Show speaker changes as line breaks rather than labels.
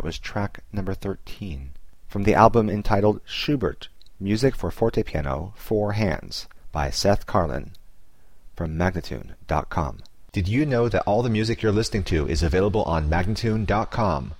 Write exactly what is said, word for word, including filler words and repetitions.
was track number thirteen, from the album entitled Schubert, Music for Forte Piano, Four Hands, by Seth Karlin, from Magnatune dot com.
Did you know that all the music you're listening to is available on Magnatune dot com?